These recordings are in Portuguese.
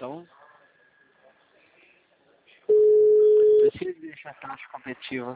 Então, precisa deixar a taxa competitiva.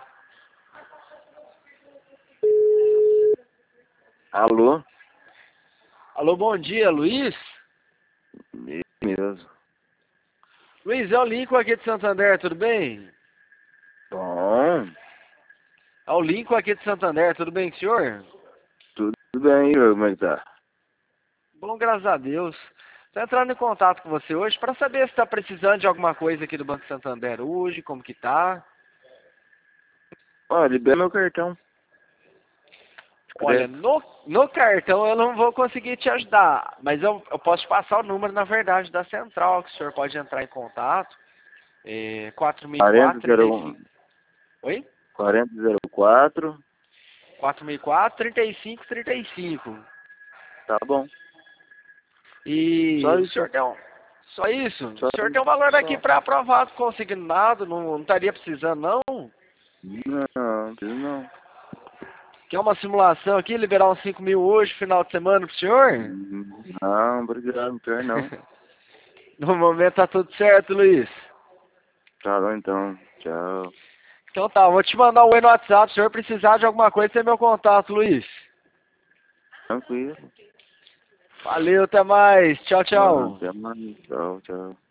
Alô? Alô, bom dia, Luiz? Mesmo. Luiz, é o Lincoln aqui de Santander, tudo bem? Bom, É o Lincoln aqui de Santander, tudo bem com o senhor? tudo bem, como é que tá? Bom, graças a Deus. Estou entrando em contato com você hoje para saber se está precisando de alguma coisa aqui do Banco Santander hoje, como que tá. Ó, libera meu cartão. Olha, Crédito. no cartão eu não vou conseguir te ajudar, mas eu posso te passar o número, na verdade, da central, que o senhor pode entrar em contato. 4004 4001 35. Oi? 4004. 4004 3535. Tá bom. E Só o isso. senhor tem um. Só isso? Só O senhor tem um isso. valor aqui Só. para aprovado consignado, não estaria precisando, não? Não precisa não. Quer uma simulação aqui, liberar uns 5 mil hoje, final de semana pro senhor? Não, obrigado, não quero não. No momento tá tudo certo, Luiz. Tá bom então. Tchau. Então tá, vou te mandar um oi no WhatsApp, se o senhor precisar de alguma coisa, tem meu contato, Luiz. Tranquilo. Valeu, até mais. Tchau, tchau. Até mais. Tchau, tchau.